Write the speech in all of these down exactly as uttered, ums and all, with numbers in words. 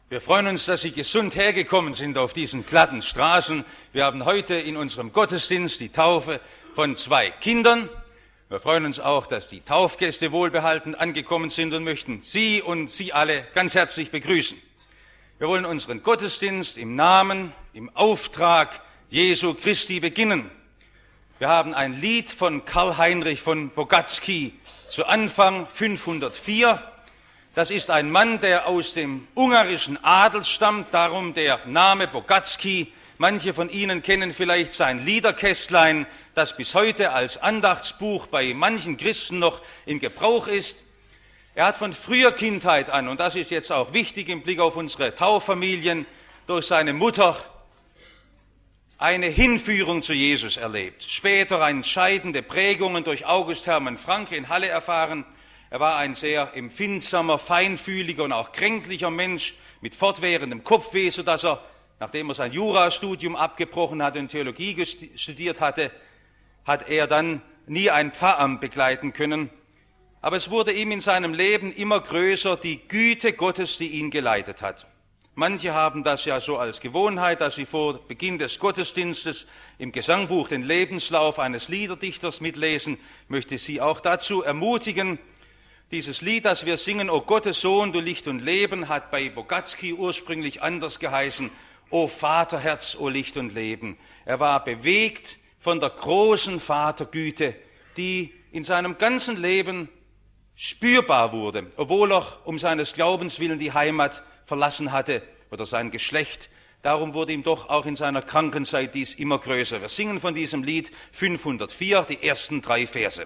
Wir freuen uns, dass Sie gesund hergekommen sind auf diesen glatten Straßen. Wir haben heute in unserem Gottesdienst die Taufe von zwei Kindern. Wir freuen uns auch, dass die Taufgäste wohlbehalten angekommen sind und möchten Sie und Sie alle ganz herzlich begrüßen. Wir wollen unseren Gottesdienst im Namen, im Auftrag Jesu Christi beginnen. Wir haben ein Lied von Karl Heinrich von Bogatzky zu Anfang fünfhundertvier. Das ist ein Mann, der aus dem ungarischen Adel stammt, darum der Name Bogatzky. Manche von Ihnen kennen vielleicht sein Liederkästlein, das bis heute als Andachtsbuch bei manchen Christen noch in Gebrauch ist. Er hat von früher Kindheit an, und das ist jetzt auch wichtig im Blick auf unsere Tauffamilien, durch seine Mutter eine Hinführung zu Jesus erlebt. Später entscheidende Prägungen durch August Hermann Francke in Halle erfahren. Er war ein sehr empfindsamer, feinfühliger und auch kränklicher Mensch mit fortwährendem Kopfweh, sodass er, nachdem er sein Jurastudium abgebrochen hatte und Theologie studiert hatte, hat er dann nie ein Pfarramt begleiten können. Aber es wurde ihm in seinem Leben immer größer, die Güte Gottes, die ihn geleitet hat. Manche haben das ja so als Gewohnheit, dass sie vor Beginn des Gottesdienstes im Gesangbuch den Lebenslauf eines Liederdichters mitlesen. Ich möchte Sie auch dazu ermutigen. Dieses Lied, das wir singen, O Gottes Sohn, du Licht und Leben, hat bei Bogatzky ursprünglich anders geheißen, O Vaterherz, O Licht und Leben. Er war bewegt von der großen Vatergüte, die in seinem ganzen Leben spürbar wurde, obwohl er um seines Glaubens willen die Heimat verlassen hatte oder sein Geschlecht. Darum wurde ihm doch auch in seiner Krankenzeit dies immer größer. Wir singen von diesem Lied fünfhundertvier, die ersten drei Verse.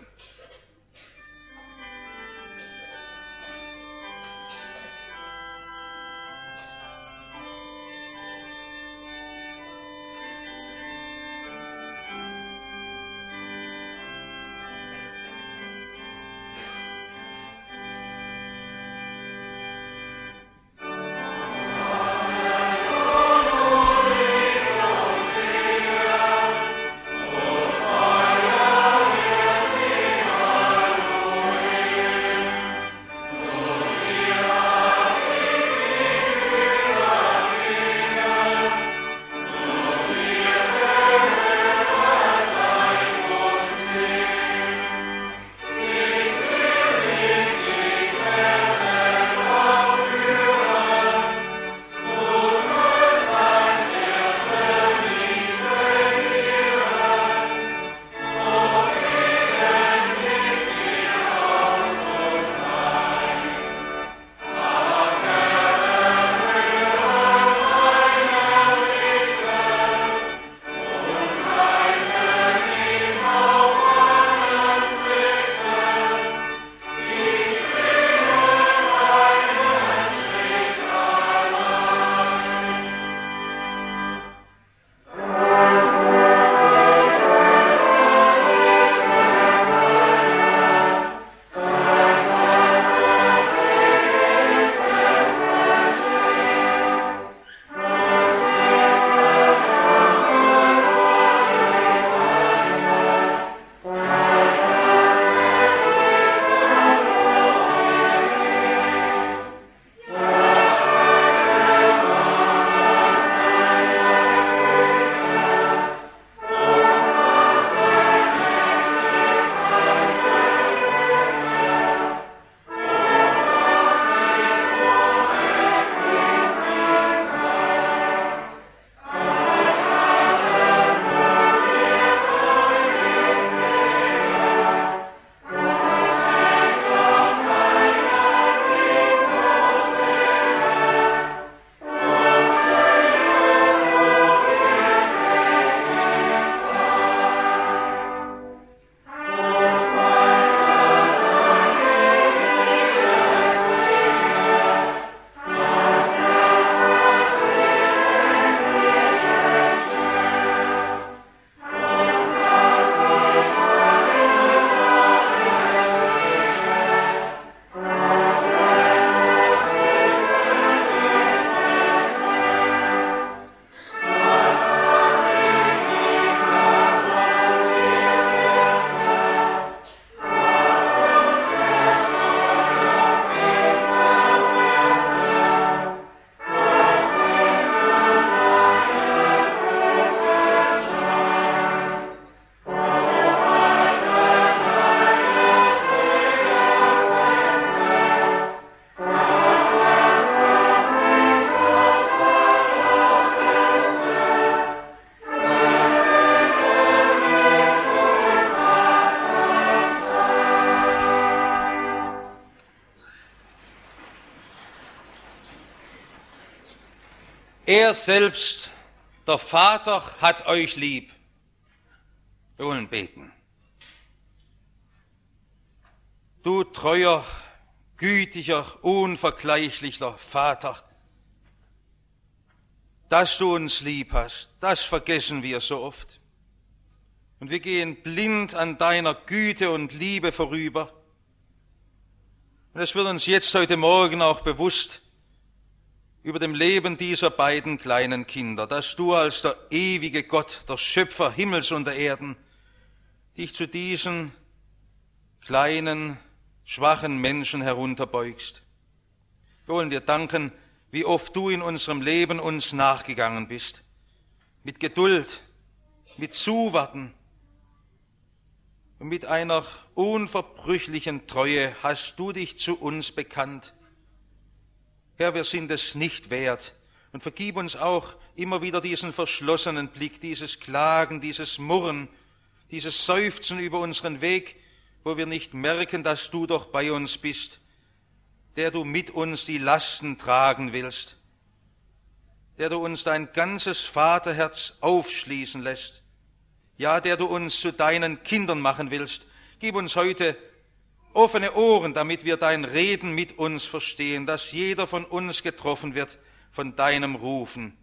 Er selbst, der Vater, hat euch lieb. Wir wollen beten. Du treuer, gütiger, unvergleichlicher Vater, dass du uns lieb hast, das vergessen wir so oft. Und wir gehen blind an deiner Güte und Liebe vorüber. Und es wird uns jetzt heute Morgen auch bewusst über dem Leben dieser beiden kleinen Kinder, dass du als der ewige Gott, der Schöpfer Himmels und der Erden, dich zu diesen kleinen, schwachen Menschen herunterbeugst. Wir wollen dir danken, wie oft du in unserem Leben uns nachgegangen bist. Mit Geduld, mit Zuwarten und mit einer unverbrüchlichen Treue hast du dich zu uns bekannt. Herr, wir sind es nicht wert. Und vergib uns auch immer wieder diesen verschlossenen Blick, dieses Klagen, dieses Murren, dieses Seufzen über unseren Weg, wo wir nicht merken, dass du doch bei uns bist, der du mit uns die Lasten tragen willst, der du uns dein ganzes Vaterherz aufschließen lässt, ja, der du uns zu deinen Kindern machen willst. Gib uns heute offene Ohren, damit wir dein Reden mit uns verstehen, dass jeder von uns getroffen wird von deinem Rufen.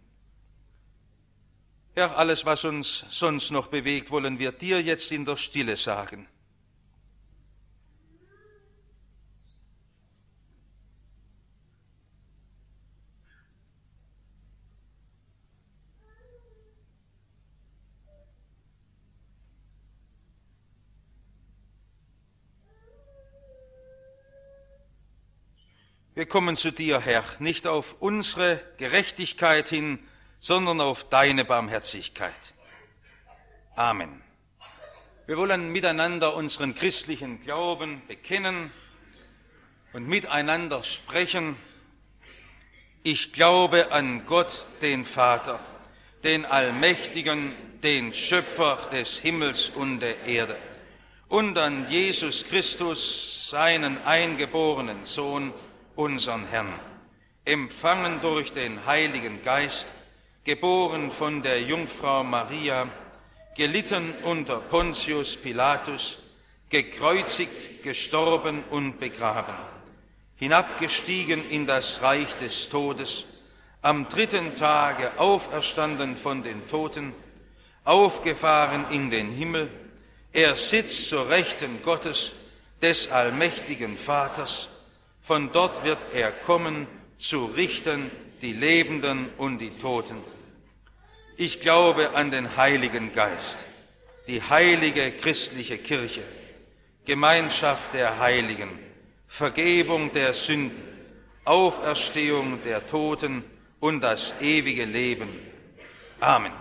Herr, alles, was uns sonst noch bewegt, wollen wir dir jetzt in der Stille sagen. Wir kommen zu dir, Herr, nicht auf unsere Gerechtigkeit hin, sondern auf deine Barmherzigkeit. Amen. Wir wollen miteinander unseren christlichen Glauben bekennen und miteinander sprechen. Ich glaube an Gott, den Vater, den Allmächtigen, den Schöpfer des Himmels und der Erde, und an Jesus Christus, seinen eingeborenen Sohn, unseren Herrn, empfangen durch den Heiligen Geist, geboren von der Jungfrau Maria, gelitten unter Pontius Pilatus, gekreuzigt, gestorben und begraben, hinabgestiegen in das Reich des Todes, am dritten Tage auferstanden von den Toten, aufgefahren in den Himmel, er sitzt zur Rechten Gottes, des allmächtigen Vaters. Von dort wird er kommen, zu richten die Lebenden und die Toten. Ich glaube an den Heiligen Geist, die heilige christliche Kirche, Gemeinschaft der Heiligen, Vergebung der Sünden, Auferstehung der Toten und das ewige Leben. Amen.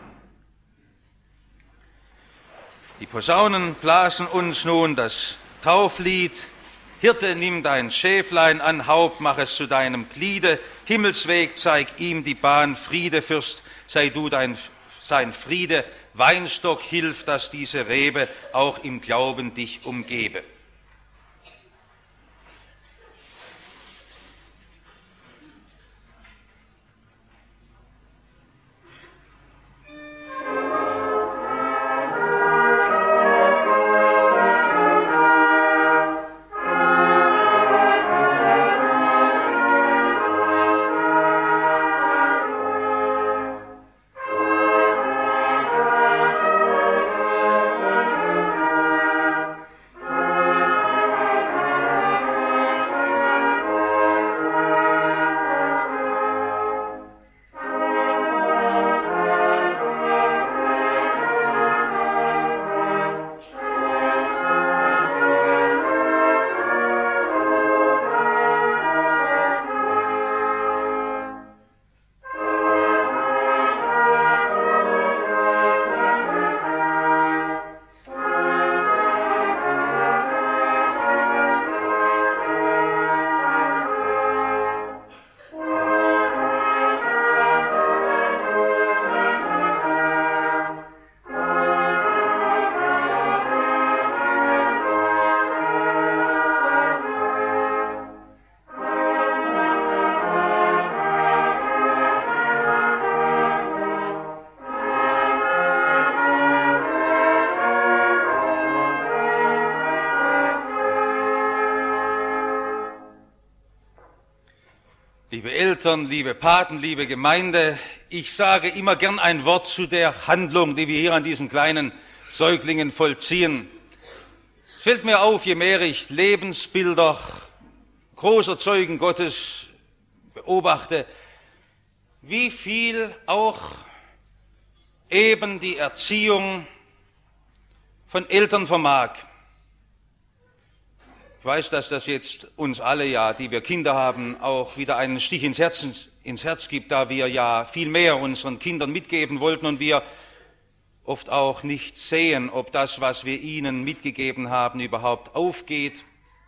Die Posaunen blasen uns nun das Tauflied. Hirte, nimm dein Schäflein an Haupt, mach es zu deinem Gliede. Himmelsweg, zeig ihm die Bahn. Friede, Fürst, sei du dein, sein Friede. Weinstock, hilf, dass diese Rebe auch im Glauben dich umgebe. Amen. Liebe Eltern, liebe Paten, liebe Gemeinde, ich sage immer gern ein Wort zu der Handlung, die wir hier an diesen kleinen Säuglingen vollziehen. Es fällt mir auf, je mehr ich Lebensbilder großer Zeugen Gottes beobachte, wie viel auch eben die Erziehung von Eltern vermag. Ich weiß, dass das jetzt uns alle, ja, die wir Kinder haben, auch wieder einen Stich ins Herz, ins Herz gibt, da wir ja viel mehr unseren Kindern mitgeben wollten und wir oft auch nicht sehen, ob das, was wir ihnen mitgegeben haben, überhaupt aufgeht.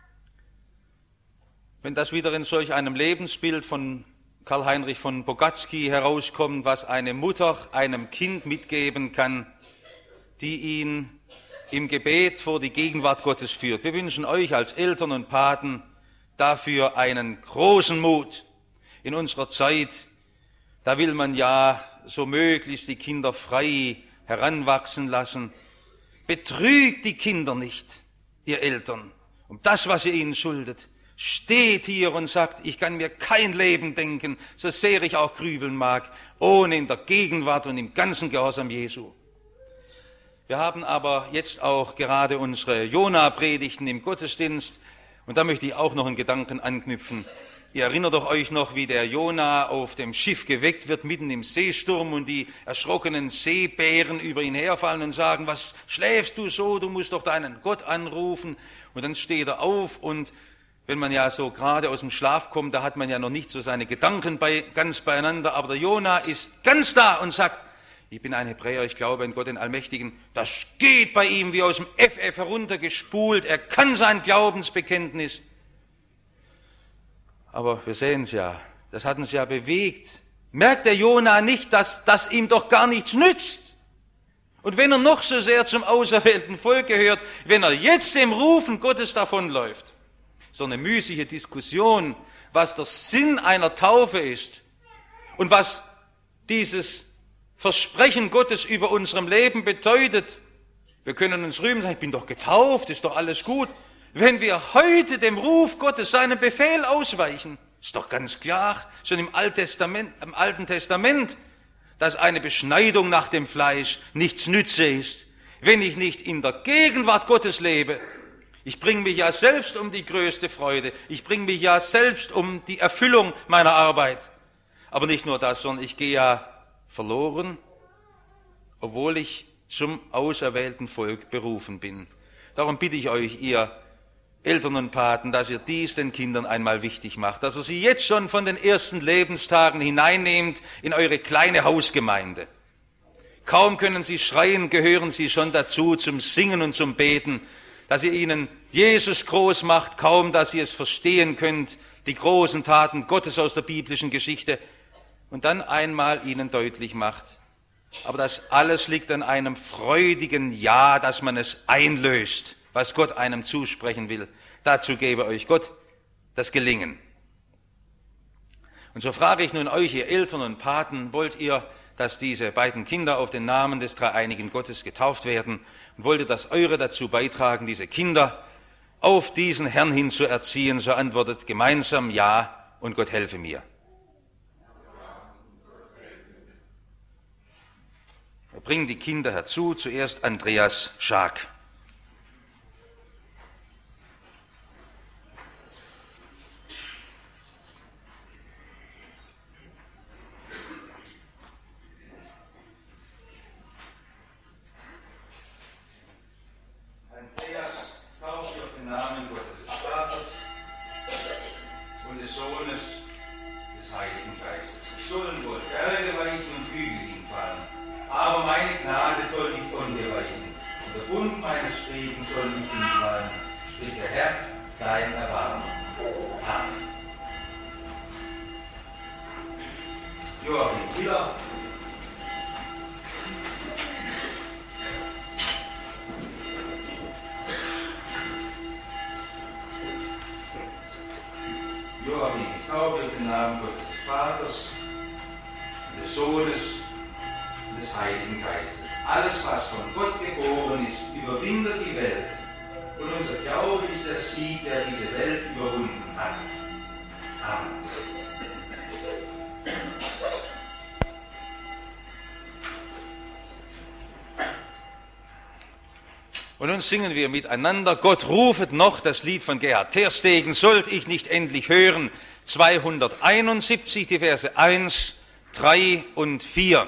Wenn das wieder in solch einem Lebensbild von Karl-Heinrich von Bogatzky herauskommt, was eine Mutter einem Kind mitgeben kann, die ihn im Gebet vor die Gegenwart Gottes führt. Wir wünschen euch als Eltern und Paten dafür einen großen Mut. In unserer Zeit, da will man ja so möglichst die Kinder frei heranwachsen lassen. Betrügt die Kinder nicht, ihr Eltern, um das, was ihr ihnen schuldet. Steht hier und sagt, ich kann mir kein Leben denken, so sehr ich auch grübeln mag, ohne in der Gegenwart und im ganzen Gehorsam Jesu. Wir haben aber jetzt auch gerade unsere Jona-Predigten im Gottesdienst und da möchte ich auch noch einen Gedanken anknüpfen. Ihr erinnert doch euch noch, wie der Jona auf dem Schiff geweckt wird, mitten im Seesturm und die erschrockenen Seebären über ihn herfallen und sagen, was schläfst du so, du musst doch deinen Gott anrufen. Und dann steht er auf und wenn man ja so gerade aus dem Schlaf kommt, da hat man ja noch nicht so seine Gedanken bei, ganz beieinander, aber der Jona ist ganz da und sagt, ich bin ein Hebräer, ich glaube an Gott den Allmächtigen. Das geht bei ihm wie aus dem F F heruntergespult. Er kann sein Glaubensbekenntnis. Aber wir sehen es ja, das hat uns ja bewegt. Merkt der Jona nicht, dass das ihm doch gar nichts nützt? Und wenn er noch so sehr zum auserwählten Volk gehört, wenn er jetzt dem Rufen Gottes davonläuft, so eine müßige Diskussion, was der Sinn einer Taufe ist und was dieses Versprechen Gottes über unserem Leben bedeutet. Wir können uns rühmen und sagen, ich bin doch getauft, ist doch alles gut. Wenn wir heute dem Ruf Gottes, seinem Befehl ausweichen, ist doch ganz klar, schon im Alten Testament, im Alten Testament, dass eine Beschneidung nach dem Fleisch nichts nütze ist, wenn ich nicht in der Gegenwart Gottes lebe. Ich bringe mich ja selbst um die größte Freude. Ich bringe mich ja selbst um die Erfüllung meiner Arbeit. Aber nicht nur das, sondern ich gehe ja verloren, obwohl ich zum auserwählten Volk berufen bin. Darum bitte ich euch, ihr Eltern und Paten, dass ihr dies den Kindern einmal wichtig macht, dass ihr sie jetzt schon von den ersten Lebenstagen hineinnehmt in eure kleine Hausgemeinde. Kaum können sie schreien, gehören sie schon dazu zum Singen und zum Beten, dass ihr ihnen Jesus groß macht, kaum dass ihr es verstehen könnt, die großen Taten Gottes aus der biblischen Geschichte, und dann einmal ihnen deutlich macht, aber das alles liegt an einem freudigen Ja, dass man es einlöst, was Gott einem zusprechen will. Dazu gebe euch Gott das Gelingen. Und so frage ich nun euch, ihr Eltern und Paten, wollt ihr, dass diese beiden Kinder auf den Namen des dreieinigen Gottes getauft werden? Und wollt ihr, dass eure dazu beitragen, diese Kinder auf diesen Herrn hin zu erziehen? So antwortet gemeinsam Ja und Gott helfe mir. Wir bringen die Kinder herzu, zuerst Andreas Schaak. Andreas tauft auf den Namen Gottes des Vaters und des Sohnes des Heiligen Geistes. Es sollen wohl Berge weichen und Hügel hinfallen, aber meine Gnade soll nicht von dir weichen, und der Bund meines Friedens soll nicht hinfallen, spricht der Herr, dein Erbarmen. Amen. Joachim Killer. Joachim, ich taufe auf den Namen Gottes des Vaters, des Sohnes und des Heiligen Geistes. Alles, was von Gott geboren ist, überwindet die Welt. Und unser Glaube ist der Sieg, der diese Welt überwunden hat. Amen. Und nun singen wir miteinander, Gott rufet noch, das Lied von Gerhard Terstegen, sollt ich nicht endlich hören, zweihunderteinundsiebzig, die Verse eins, drei und vier.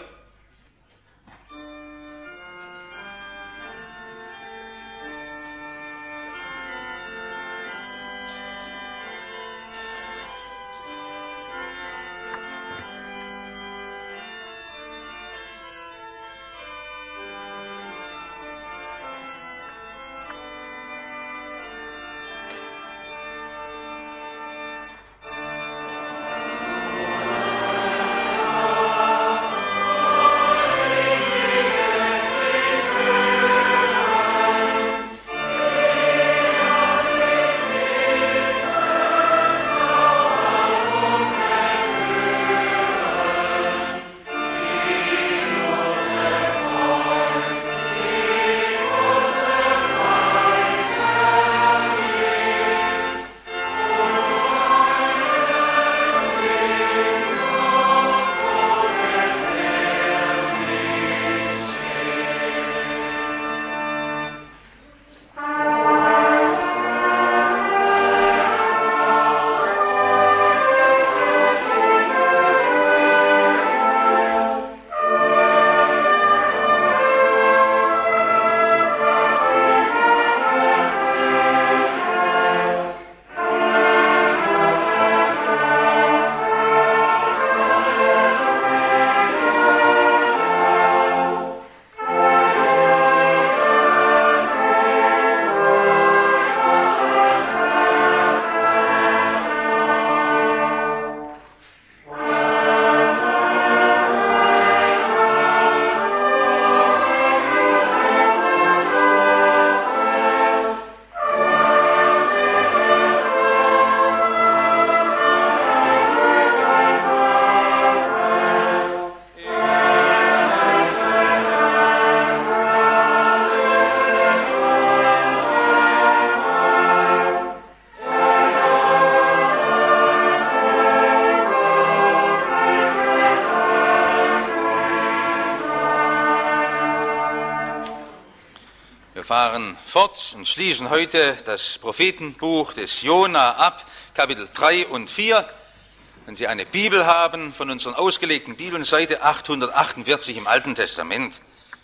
fahren fort und schließen heute das Prophetenbuch des Jona ab, Kapitel drei und vier. Wenn Sie eine Bibel haben, von unseren ausgelegten Bibeln, Seite achthundertachtundvierzig im Alten Testament.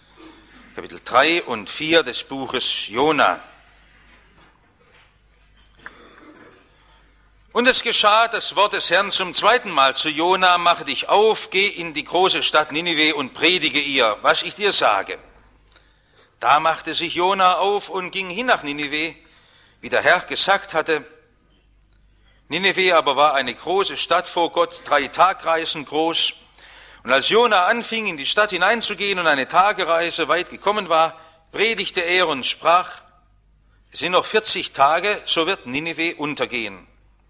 Kapitel drei und vier des Buches Jona. Und es geschah das Wort des Herrn zum zweiten Mal zu Jona: Mache dich auf, geh in die große Stadt Ninive und predige ihr, was ich dir sage. Da machte sich Jona auf und ging hin nach Ninive, wie der Herr gesagt hatte. Ninive aber war eine große Stadt vor Gott, drei Tagreisen groß. Und als Jona anfing, in die Stadt hineinzugehen und eine Tagereise weit gekommen war, predigte er und sprach: Es sind noch vierzig Tage, so wird Ninive untergehen.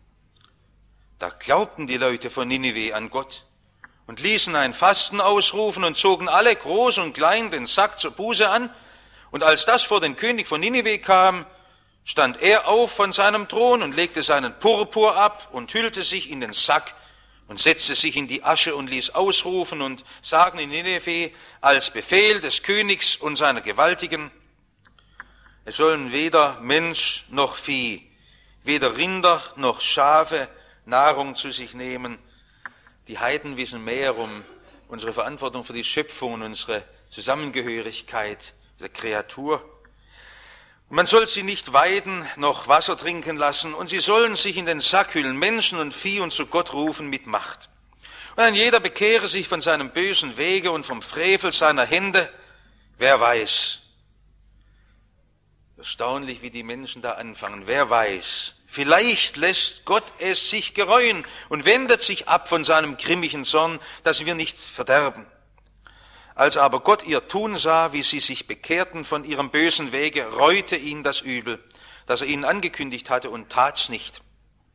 Da glaubten die Leute von Ninive an Gott und ließen ein Fasten ausrufen und zogen alle, groß und klein, den Sack zur Buße an. Und als das vor den König von Ninive kam, stand er auf von seinem Thron und legte seinen Purpur ab und hüllte sich in den Sack und setzte sich in die Asche und ließ ausrufen und sagen in Ninive als Befehl des Königs und seiner Gewaltigen: Es sollen weder Mensch noch Vieh, weder Rinder noch Schafe Nahrung zu sich nehmen. Die Heiden wissen mehr um unsere Verantwortung für die Schöpfung und unsere Zusammengehörigkeit der Kreatur. Und man soll sie nicht weiden, noch Wasser trinken lassen, und sie sollen sich in den Sack hüllen, Menschen und Vieh, und zu Gott rufen mit Macht. Und ein jeder bekehre sich von seinem bösen Wege und vom Frevel seiner Hände. Wer weiß? Erstaunlich, wie die Menschen da anfangen. Wer weiß? Vielleicht lässt Gott es sich gereuen und wendet sich ab von seinem grimmigen Zorn, dass wir nicht verderben. Als aber Gott ihr Tun sah, wie sie sich bekehrten von ihrem bösen Wege, reute ihn das Übel, das er ihnen angekündigt hatte, und tat's nicht.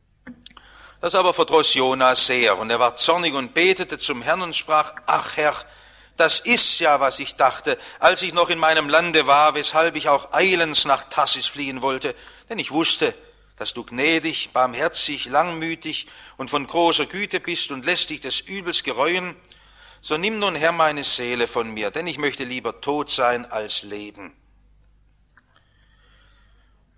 Das aber verdross Jona sehr, und er war zornig und betete zum Herrn und sprach: Ach Herr, das ist ja, was ich dachte, als ich noch in meinem Lande war, weshalb ich auch eilends nach Tarsis fliehen wollte, denn ich wusste, dass du gnädig, barmherzig, langmütig und von großer Güte bist und lässt dich des Übels gereuen. So nimm nun, Herr, meine Seele von mir, denn ich möchte lieber tot sein als leben.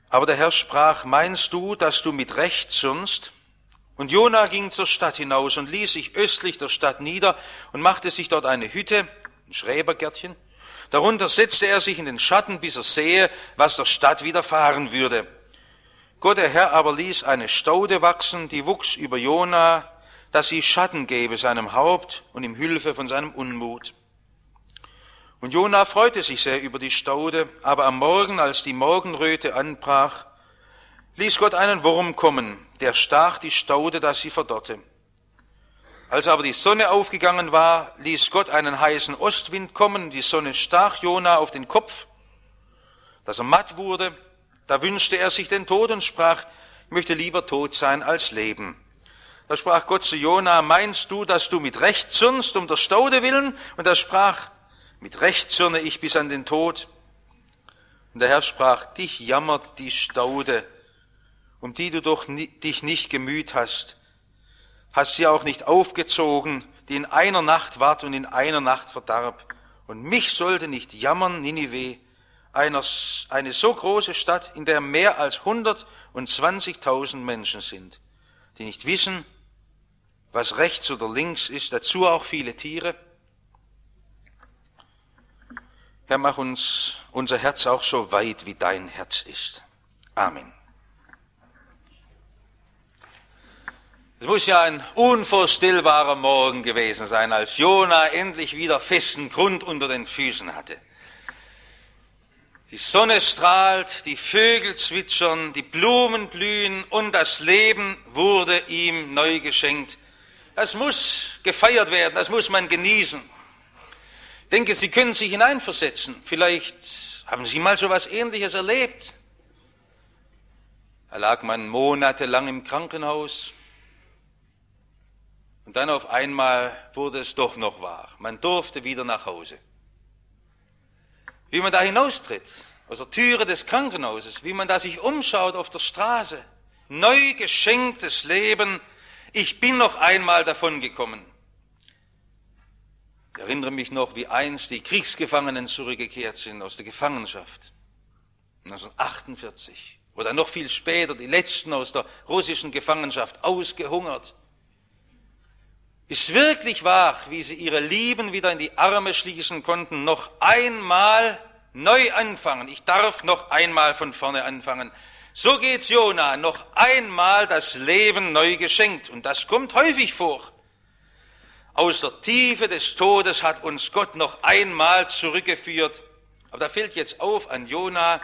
Aber der Herr sprach, meinst du, dass du mit Recht zürnst? Und Jona ging zur Stadt hinaus und ließ sich östlich der Stadt nieder und machte sich dort eine Hütte, ein Schrebergärtchen. Darunter setzte er sich in den Schatten, bis er sehe, was der Stadt widerfahren würde. Gott, der Herr, aber ließ eine Staude wachsen, die wuchs über Jona, dass sie Schatten gebe seinem Haupt und ihm Hilfe von seinem Unmut. Und Jona freute sich sehr über die Staude, aber am Morgen, als die Morgenröte anbrach, ließ Gott einen Wurm kommen, der stach die Staude, dass sie verdorrte. Als aber die Sonne aufgegangen war, ließ Gott einen heißen Ostwind kommen, die Sonne stach Jona auf den Kopf, dass er matt wurde. Da wünschte er sich den Tod und sprach, ich möchte lieber tot sein als leben. Da sprach Gott zu Jona, meinst du, dass du mit Recht zürnst um der Staude willen? Und er sprach, mit Recht zürne ich bis an den Tod. Und der Herr sprach, dich jammert die Staude, um die du doch dich nicht gemüht hast. Hast sie auch nicht aufgezogen, die in einer Nacht ward und in einer Nacht verdarb. Und mich sollte nicht jammern, Ninive, eine, eine so große Stadt, in der mehr als hundertzwanzigtausend Menschen sind, die nicht wissen, was rechts oder links ist, dazu auch viele Tiere. Herr, mach uns unser Herz auch so weit, wie dein Herz ist. Amen. Es muss ja ein unvorstellbarer Morgen gewesen sein, als Jona endlich wieder festen Grund unter den Füßen hatte. Die Sonne strahlt, die Vögel zwitschern, die Blumen blühen und das Leben wurde ihm neu geschenkt. Das muss gefeiert werden, das muss man genießen. Ich denke, Sie können sich hineinversetzen. Vielleicht haben Sie mal so etwas Ähnliches erlebt. Da lag man monatelang im Krankenhaus und dann auf einmal wurde es doch noch wahr. Man durfte wieder nach Hause. Wie man da hinaustritt, aus der Türe des Krankenhauses, wie man da sich umschaut auf der Straße. Neu geschenktes Leben. Ich bin noch einmal davongekommen. Ich erinnere mich noch, wie einst die Kriegsgefangenen zurückgekehrt sind aus der Gefangenschaft. neunzehnhundertachtundvierzig. Oder noch viel später, die Letzten aus der russischen Gefangenschaft, ausgehungert. Ist wirklich wahr, wie sie ihre Lieben wieder in die Arme schließen konnten, noch einmal neu anfangen. Ich darf noch einmal von vorne anfangen. So geht's Jona, noch einmal das Leben neu geschenkt. Und das kommt häufig vor. Aus der Tiefe des Todes hat uns Gott noch einmal zurückgeführt. Aber da fällt jetzt auf an Jona,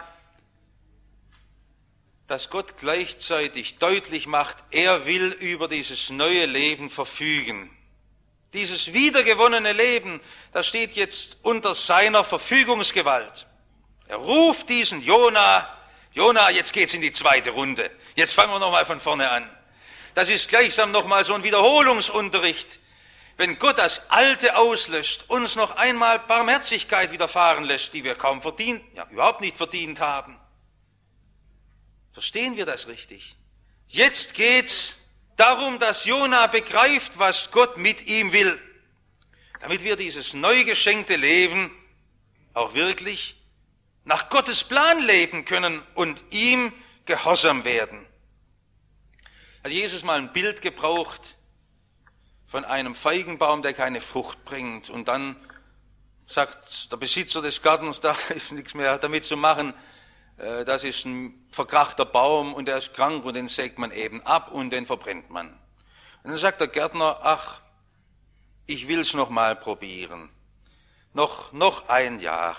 dass Gott gleichzeitig deutlich macht, er will über dieses neue Leben verfügen. Dieses wiedergewonnene Leben, das steht jetzt unter seiner Verfügungsgewalt. Er ruft diesen Jona, Jona, jetzt geht's in die zweite Runde. Jetzt fangen wir nochmal von vorne an. Das ist gleichsam nochmal so ein Wiederholungsunterricht. Wenn Gott das Alte auslöscht, uns noch einmal Barmherzigkeit widerfahren lässt, die wir kaum verdient, ja überhaupt nicht verdient haben. Verstehen wir das richtig? Jetzt geht's darum, dass Jona begreift, was Gott mit ihm will, damit wir dieses neu geschenkte Leben auch wirklich nach Gottes Plan leben können und ihm gehorsam werden. Hat Jesus mal ein Bild gebraucht von einem Feigenbaum, der keine Frucht bringt, und dann sagt der Besitzer des Gartens, da ist nichts mehr damit zu machen, das ist ein verkrachter Baum und der ist krank und den sägt man eben ab und den verbrennt man. Und dann sagt der Gärtner, ach, ich will's noch mal probieren. Noch, noch ein Jahr.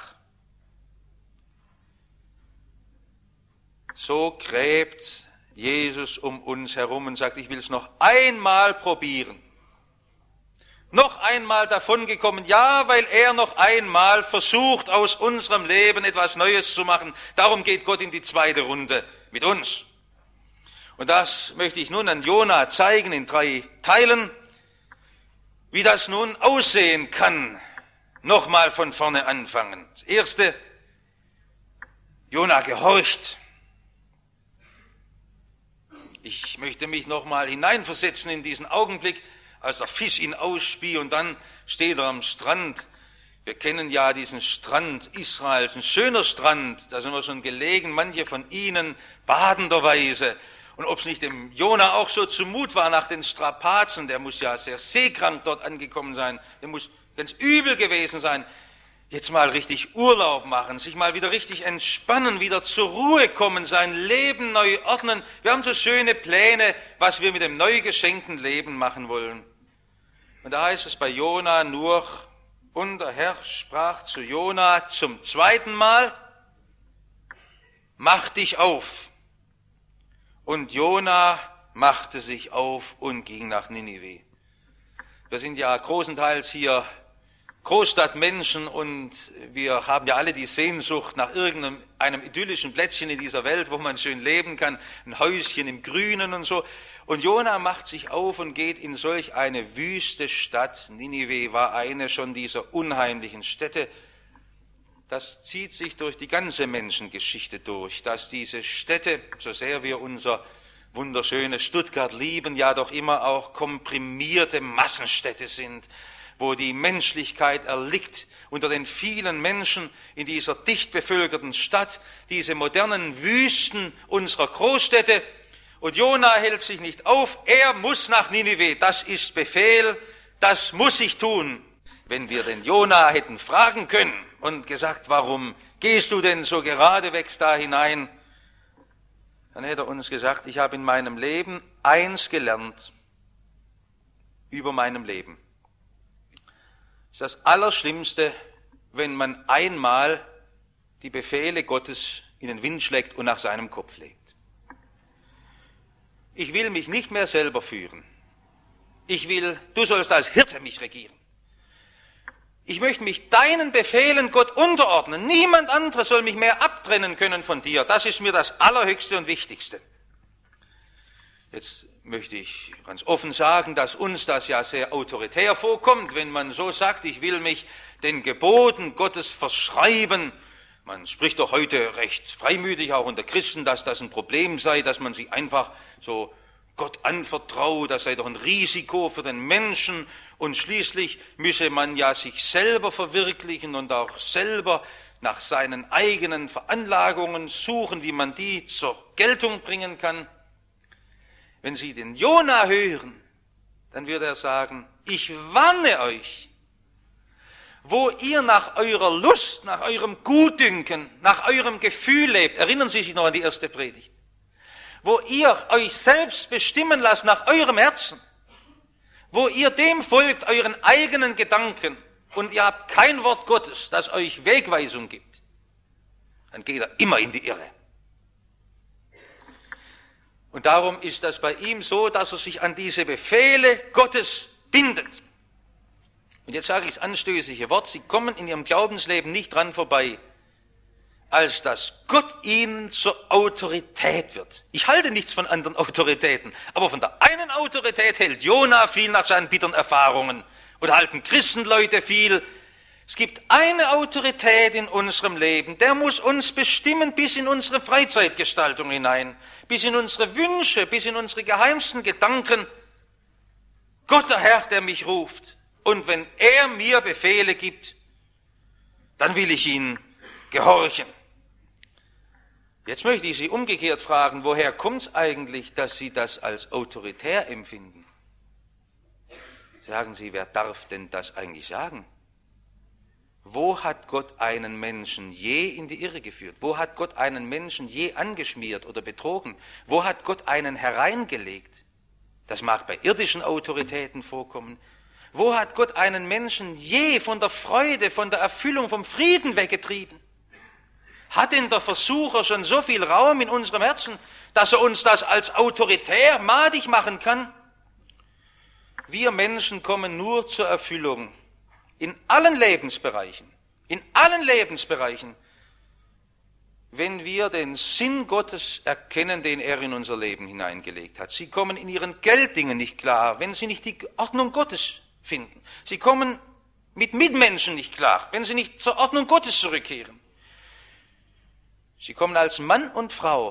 So gräbt Jesus um uns herum und sagt, ich will's noch einmal probieren. Noch einmal davongekommen, ja, weil er noch einmal versucht, aus unserem Leben etwas Neues zu machen. Darum geht Gott in die zweite Runde mit uns. Und das möchte ich nun an Jona zeigen in drei Teilen, wie das nun aussehen kann. Nochmal von vorne anfangen. Das erste, Jona gehorcht. Ich möchte mich nochmal hineinversetzen in diesen Augenblick, als der Fisch ihn ausspie und dann steht er am Strand. Wir kennen ja diesen Strand Israels, ein schöner Strand, da sind wir schon gelegen, manche von Ihnen badenderweise. Und ob es nicht dem Jona auch so zumut war nach den Strapazen, der muss ja sehr seekrank dort angekommen sein, der muss ganz übel gewesen sein, jetzt mal richtig Urlaub machen, sich mal wieder richtig entspannen, wieder zur Ruhe kommen, sein Leben neu ordnen. Wir haben so schöne Pläne, was wir mit dem neu geschenkten Leben machen wollen. Und da heißt es bei Jona nur, und der Herr sprach zu Jona zum zweiten Mal, mach dich auf. Und Jona machte sich auf und ging nach Ninive. Wir sind ja großenteils hier Großstadtmenschen und wir haben ja alle die Sehnsucht nach irgendeinem einem idyllischen Plätzchen in dieser Welt, wo man schön leben kann, ein Häuschen im Grünen und so. Und Jona macht sich auf und geht in solch eine wüste Stadt. Ninive war eine schon dieser unheimlichen Städte. Das zieht sich durch die ganze Menschengeschichte durch, dass diese Städte, so sehr wir unser wunderschönes Stuttgart lieben, ja doch immer auch komprimierte Massenstädte sind, wo die Menschlichkeit erliegt unter den vielen Menschen in dieser dicht bevölkerten Stadt, diese modernen Wüsten unserer Großstädte. Und Jona hält sich nicht auf, er muss nach Ninive, das ist Befehl, das muss ich tun. Wenn wir den Jona hätten fragen können und gesagt, warum gehst du denn so geradewegs da hinein, dann hätte er uns gesagt, ich habe in meinem Leben eins gelernt über meinem Leben. Das ist das Allerschlimmste, wenn man einmal die Befehle Gottes in den Wind schlägt und nach seinem Kopf legt. Ich will mich nicht mehr selber führen. Ich will, du sollst als Hirte mich regieren. Ich möchte mich deinen Befehlen, Gott, unterordnen. Niemand anderes soll mich mehr abtrennen können von dir. Das ist mir das Allerhöchste und Wichtigste. Jetzt möchte ich ganz offen sagen, dass uns das ja sehr autoritär vorkommt, wenn man so sagt, ich will mich den Geboten Gottes verschreiben. Man spricht doch heute recht freimütig, auch unter Christen, dass das ein Problem sei, dass man sich einfach so Gott anvertraut, das sei doch ein Risiko für den Menschen und schließlich müsse man ja sich selber verwirklichen und auch selber nach seinen eigenen Veranlagungen suchen, wie man die zur Geltung bringen kann. Wenn Sie den Jona hören, dann würde er sagen, ich warne euch, wo ihr nach eurer Lust, nach eurem Gutdünken, nach eurem Gefühl lebt, erinnern Sie sich noch an die erste Predigt, wo ihr euch selbst bestimmen lasst nach eurem Herzen, wo ihr dem folgt, euren eigenen Gedanken, und ihr habt kein Wort Gottes, das euch Wegweisung gibt, dann geht er immer in die Irre. Und darum ist das bei ihm so, dass er sich an diese Befehle Gottes bindet. Und jetzt sage ich das anstößige Wort, Sie kommen in Ihrem Glaubensleben nicht dran vorbei, als dass Gott ihnen zur Autorität wird. Ich halte nichts von anderen Autoritäten, aber von der einen Autorität hält Jona viel nach seinen bitteren Erfahrungen oder halten Christenleute viel. Es gibt eine Autorität in unserem Leben, der muss uns bestimmen bis in unsere Freizeitgestaltung hinein, bis in unsere Wünsche, bis in unsere geheimsten Gedanken. Gott, der Herr, der mich ruft. Und wenn er mir Befehle gibt, dann will ich ihn gehorchen. Jetzt möchte ich Sie umgekehrt fragen, woher kommt es eigentlich, dass Sie das als autoritär empfinden? Sagen Sie, wer darf denn das eigentlich sagen? Wo hat Gott einen Menschen je in die Irre geführt? Wo hat Gott einen Menschen je angeschmiert oder betrogen? Wo hat Gott einen hereingelegt? Das mag bei irdischen Autoritäten vorkommen. Wo hat Gott einen Menschen je von der Freude, von der Erfüllung, vom Frieden weggetrieben? Hat denn der Versucher schon so viel Raum in unserem Herzen, dass er uns das als autoritär madig machen kann? Wir Menschen kommen nur zur Erfüllung in allen Lebensbereichen, in allen Lebensbereichen, wenn wir den Sinn Gottes erkennen, den er in unser Leben hineingelegt hat. Sie kommen in ihren Gelddingen nicht klar, wenn sie nicht die Ordnung Gottes finden. Sie kommen mit Mitmenschen nicht klar, wenn sie nicht zur Ordnung Gottes zurückkehren. Sie kommen als Mann und Frau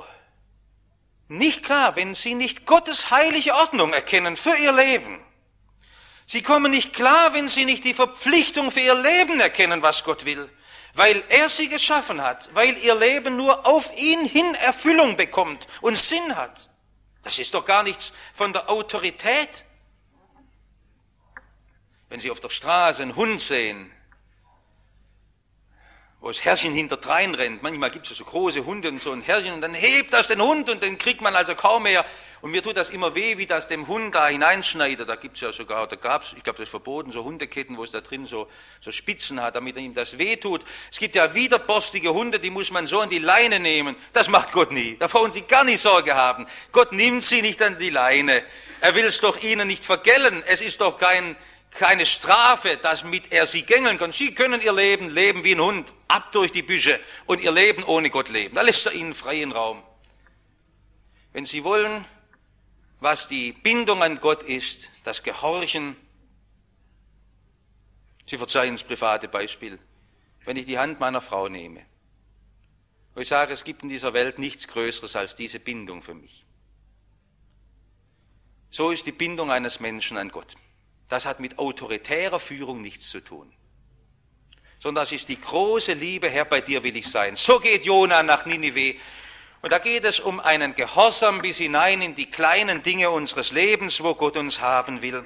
nicht klar, wenn sie nicht Gottes heilige Ordnung erkennen für ihr Leben. Sie kommen nicht klar, wenn sie nicht die Verpflichtung für ihr Leben erkennen, was Gott will. Weil er sie geschaffen hat, weil ihr Leben nur auf ihn hin Erfüllung bekommt und Sinn hat. Das ist doch gar nichts von der Autorität. Wenn Sie auf der Straße einen Hund sehen, wo das Herrchen hinterdrein rennt, manchmal gibt es ja so große Hunde und so ein Herrchen und dann hebt das den Hund und den kriegt man also kaum mehr. Und mir tut das immer weh, wie das dem Hund da hineinschneidet. Da gibt es ja sogar, da gab es, ich glaube das ist verboten, so Hundeketten, wo es da drin so, so Spitzen hat, damit ihm das weh tut. Es gibt ja widerborstige Hunde, die muss man so an die Leine nehmen. Das macht Gott nie. Da brauchen Sie gar nicht Sorge haben. Gott nimmt sie nicht an die Leine. Er will es doch ihnen nicht vergällen. Es ist doch kein, keine Strafe, damit er sie gängeln kann. Sie können ihr Leben leben wie ein Hund, ab durch die Büsche und ihr Leben ohne Gott leben. Da lässt er ihnen freien Raum. Wenn Sie wollen, was die Bindung an Gott ist, das Gehorchen. Sie verzeihen das private Beispiel. Wenn ich die Hand meiner Frau nehme, wo ich sage, es gibt in dieser Welt nichts Größeres als diese Bindung für mich. So ist die Bindung eines Menschen an Gott. Das hat mit autoritärer Führung nichts zu tun. Sondern das ist die große Liebe, Herr, bei dir will ich sein. So geht Jona nach Ninive. Und da geht es um einen Gehorsam bis hinein in die kleinen Dinge unseres Lebens, wo Gott uns haben will.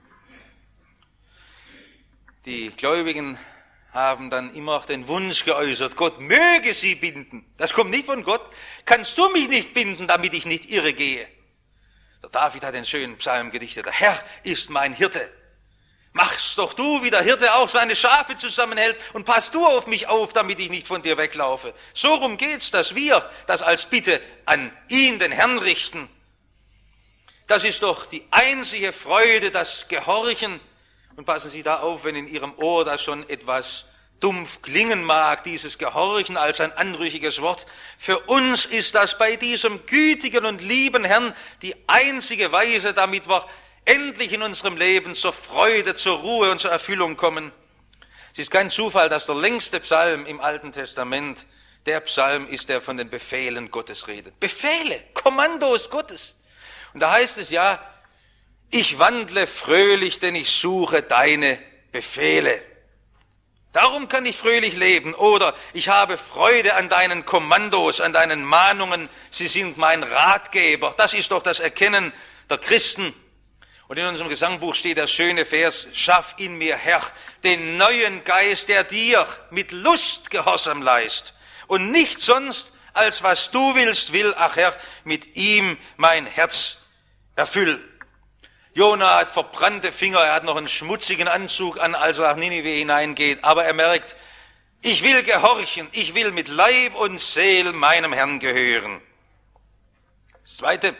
Die Gläubigen haben dann immer auch den Wunsch geäußert, Gott möge sie binden. Das kommt nicht von Gott. Kannst du mich nicht binden, damit ich nicht irre gehe? Der David hat den schönen Psalm gedichtet, der Herr ist mein Hirte. Mach's doch du, wie der Hirte auch seine Schafe zusammenhält und pass du auf mich auf, damit ich nicht von dir weglaufe. So rum geht's, dass wir das als Bitte an ihn, den Herrn, richten. Das ist doch die einzige Freude, das Gehorchen. Und passen Sie da auf, wenn in Ihrem Ohr das schon etwas dumpf klingen mag, dieses Gehorchen als ein anrüchiges Wort. Für uns ist das bei diesem gütigen und lieben Herrn die einzige Weise, damit wir endlich in unserem Leben zur Freude, zur Ruhe und zur Erfüllung kommen. Es ist kein Zufall, dass der längste Psalm im Alten Testament der Psalm ist, der von den Befehlen Gottes redet. Befehle, Kommandos Gottes. Und da heißt es ja, ich wandle fröhlich, denn ich suche deine Befehle. Darum kann ich fröhlich leben. Oder ich habe Freude an deinen Kommandos, an deinen Mahnungen. Sie sind mein Ratgeber. Das ist doch das Erkennen der Christen. Und in unserem Gesangbuch steht der schöne Vers, schaff in mir, Herr, den neuen Geist, der dir mit Lust Gehorsam leist. Und nicht sonst, als was du willst, will, ach Herr, mit ihm mein Herz erfüll. Jona hat verbrannte Finger, er hat noch einen schmutzigen Anzug an, als er nach Ninive hineingeht. Aber er merkt, ich will gehorchen, ich will mit Leib und Seel meinem Herrn gehören. Das Zweite,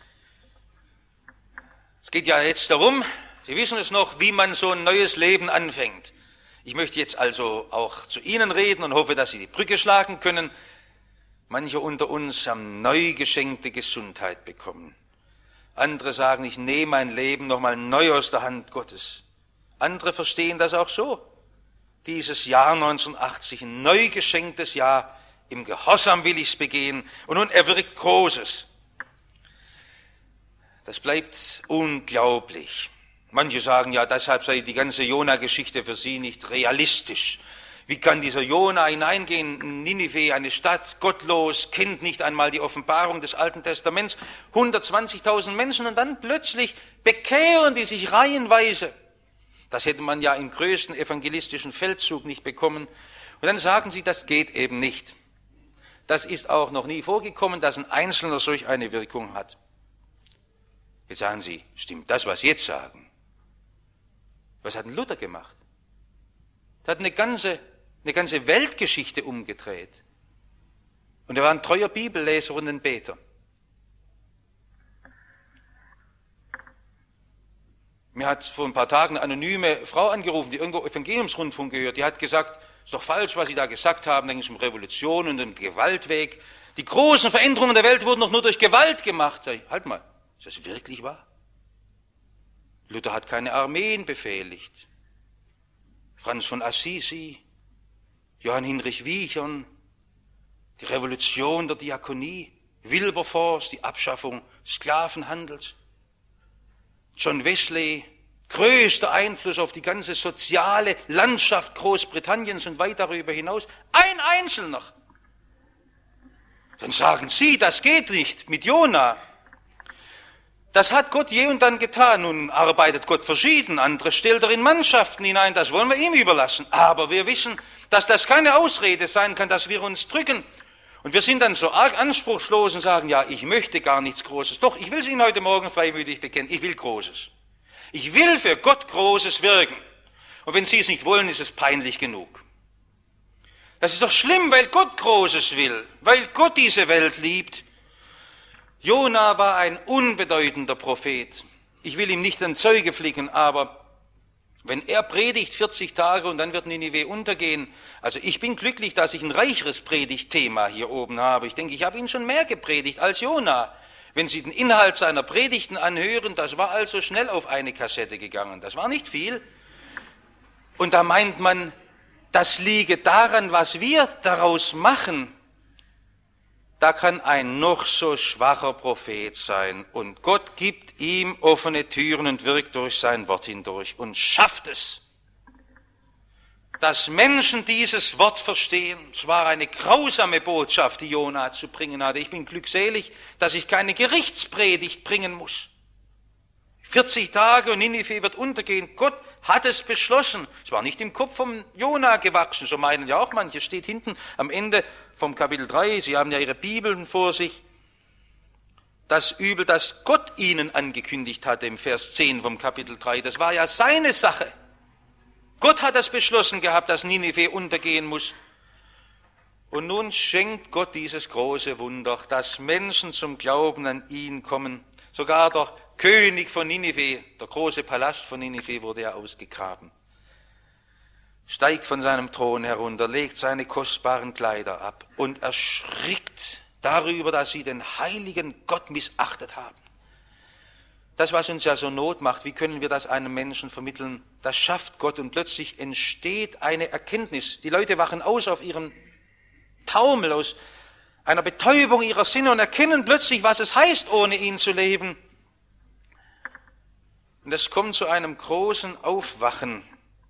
es geht ja jetzt darum, Sie wissen es noch, wie man so ein neues Leben anfängt. Ich möchte jetzt also auch zu Ihnen reden und hoffe, dass Sie die Brücke schlagen können. Manche unter uns haben neu geschenkte Gesundheit bekommen. Andere sagen, ich nehme mein Leben nochmal neu aus der Hand Gottes. Andere verstehen das auch so. Dieses Jahr neunzehnhundertachtzig, ein neu geschenktes Jahr, im Gehorsam will ich es begehen und nun erwirkt Großes. Das bleibt unglaublich. Manche sagen, ja, deshalb sei die ganze Jona-Geschichte für sie nicht realistisch. Wie kann dieser Jona hineingehen in Ninive, eine Stadt, gottlos, kennt nicht einmal die Offenbarung des Alten Testaments, hundertzwanzigtausend Menschen und dann plötzlich bekehren die sich reihenweise. Das hätte man ja im größten evangelistischen Feldzug nicht bekommen. Und dann sagen sie, das geht eben nicht. Das ist auch noch nie vorgekommen, dass ein Einzelner solch eine Wirkung hat. Jetzt sagen Sie, stimmt das, was Sie jetzt sagen? Was hat denn Luther gemacht? Er hat eine ganze, eine ganze Weltgeschichte umgedreht. Und er war ein treuer Bibelleser und ein Beter. Mir hat vor ein paar Tagen eine anonyme Frau angerufen, die irgendwo Evangeliumsrundfunk gehört. Die hat gesagt, ist doch falsch, was Sie da gesagt haben, da ging es um Revolution und um Gewaltweg. Die großen Veränderungen der Welt wurden doch nur durch Gewalt gemacht. Sag ich, halt mal. Ist das wirklich wahr? Luther hat keine Armeen befehligt. Franz von Assisi, Johann Hinrich Wiechern, die Revolution der Diakonie, Wilberforce, die Abschaffung Sklavenhandels, John Wesley, größter Einfluss auf die ganze soziale Landschaft Großbritanniens und weit darüber hinaus. Ein Einzelner. Dann sagen Sie, das geht nicht mit Jona. Das hat Gott je und dann getan. Nun arbeitet Gott verschieden, andere stellt er in Mannschaften hinein, das wollen wir ihm überlassen. Aber wir wissen, dass das keine Ausrede sein kann, dass wir uns drücken. Und wir sind dann so arg anspruchslos und sagen, ja, ich möchte gar nichts Großes. Doch, ich will es Ihnen heute Morgen freimütig bekennen, ich will Großes. Ich will für Gott Großes wirken. Und wenn Sie es nicht wollen, ist es peinlich genug. Das ist doch schlimm, weil Gott Großes will, weil Gott diese Welt liebt. Jona war ein unbedeutender Prophet. Ich will ihm nicht an Zeuge flicken, aber wenn er predigt vierzig Tage und dann wird Ninive untergehen, also ich bin glücklich, dass ich ein reicheres Predigtthema hier oben habe. Ich denke, ich habe Ihnen schon mehr gepredigt als Jona. Wenn Sie den Inhalt seiner Predigten anhören, das war also schnell auf eine Kassette gegangen. Das war nicht viel. Und da meint man, das liege daran, was wir daraus machen. Da kann ein noch so schwacher Prophet sein und Gott gibt ihm offene Türen und wirkt durch sein Wort hindurch und schafft es, dass Menschen dieses Wort verstehen. Es war eine grausame Botschaft, die Jona zu bringen hatte. Ich bin glückselig, dass ich keine Gerichtspredigt bringen muss. vierzig Tage und Ninive wird untergehen. Gott hat es beschlossen. Es war nicht im Kopf vom Jona gewachsen, so meinen ja auch manche. Steht hinten am Ende vom Kapitel drei, Sie haben ja Ihre Bibeln vor sich. Das Übel, das Gott ihnen angekündigt hatte im Vers zehn vom Kapitel drei, das war ja seine Sache. Gott hat es beschlossen gehabt, dass Ninive untergehen muss. Und nun schenkt Gott dieses große Wunder, dass Menschen zum Glauben an ihn kommen. Sogar der König von Ninive, der große Palast von Ninive, wurde ja ausgegraben. Steigt von seinem Thron herunter, legt seine kostbaren Kleider ab und erschrickt darüber, dass sie den heiligen Gott missachtet haben. Das, was uns ja so Not macht, wie können wir das einem Menschen vermitteln? Das schafft Gott und plötzlich entsteht eine Erkenntnis. Die Leute wachen aus auf ihren Taumel, aus einer Betäubung ihrer Sinne und erkennen plötzlich, was es heißt, ohne ihn zu leben. Und es kommt zu einem großen Aufwachen.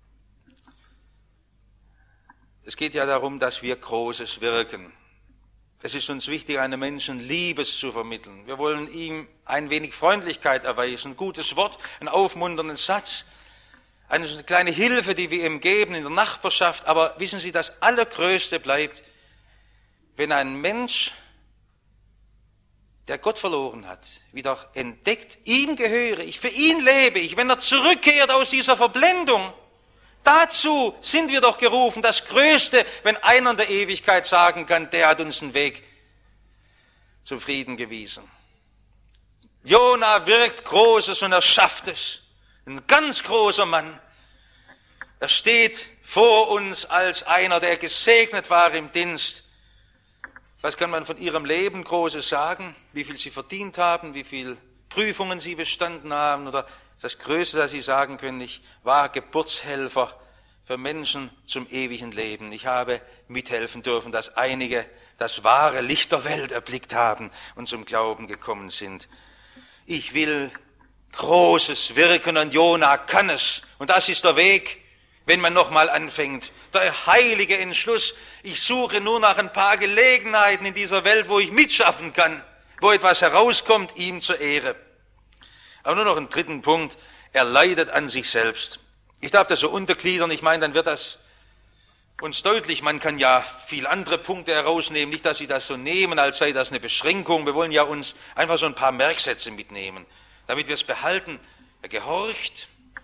Es geht ja darum, dass wir Großes wirken. Es ist uns wichtig, einem Menschen Liebes zu vermitteln. Wir wollen ihm ein wenig Freundlichkeit erweisen, ein gutes Wort, einen aufmunternden Satz, eine kleine Hilfe, die wir ihm geben in der Nachbarschaft. Aber wissen Sie, das Allergrößte bleibt, wenn ein Mensch, der Gott verloren hat, wieder entdeckt, ihm gehöre ich, für ihn lebe ich, wenn er zurückkehrt aus dieser Verblendung. Dazu sind wir doch gerufen, das Größte, wenn einer in der Ewigkeit sagen kann, der hat uns einen Weg zum Frieden gewiesen. Jona wirkt Großes und er schafft es. Ein ganz großer Mann. Er steht vor uns als einer, der gesegnet war im Dienst. Was kann man von ihrem Leben Großes sagen? Wie viel sie verdient haben, wie viel Prüfungen sie bestanden haben oder das Größte, das sie sagen können, ich war Geburtshelfer für Menschen zum ewigen Leben. Ich habe mithelfen dürfen, dass einige das wahre Licht der Welt erblickt haben und zum Glauben gekommen sind. Ich will Großes wirken und Jona kann es. Und das ist der Weg, wenn man nochmal anfängt. Der heilige Entschluss, ich suche nur nach ein paar Gelegenheiten in dieser Welt, wo ich mitschaffen kann, wo etwas herauskommt, ihm zur Ehre. Aber nur noch einen dritten Punkt, er leidet an sich selbst. Ich darf das so untergliedern, ich meine, dann wird das uns deutlich, man kann ja viel andere Punkte herausnehmen, nicht, dass Sie das so nehmen, als sei das eine Beschränkung. Wir wollen ja uns einfach so ein paar Merksätze mitnehmen, damit wir es behalten. Er gehorcht,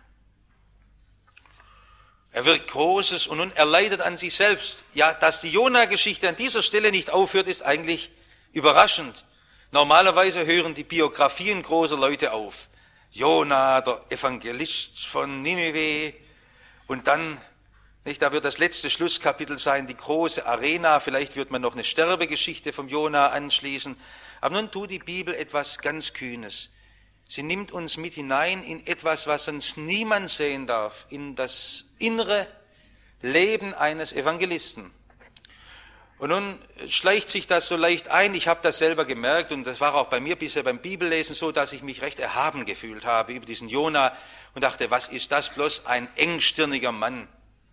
er wirkt Großes und nun er leidet an sich selbst. Ja, dass die Jona-Geschichte an dieser Stelle nicht aufhört, ist eigentlich überraschend. Normalerweise hören die Biografien großer Leute auf. Jona, der Evangelist von Ninive, und dann, nicht, da wird das letzte Schlusskapitel sein, die große Arena, vielleicht wird man noch eine Sterbegeschichte vom Jona anschließen. Aber nun tut die Bibel etwas ganz Kühnes. Sie nimmt uns mit hinein in etwas, was sonst niemand sehen darf, in das innere Leben eines Evangelisten. Und nun schleicht sich das so leicht ein, ich habe das selber gemerkt und das war auch bei mir bisher beim Bibellesen so, dass ich mich recht erhaben gefühlt habe über diesen Jona und dachte, was ist das bloß ein engstirniger Mann.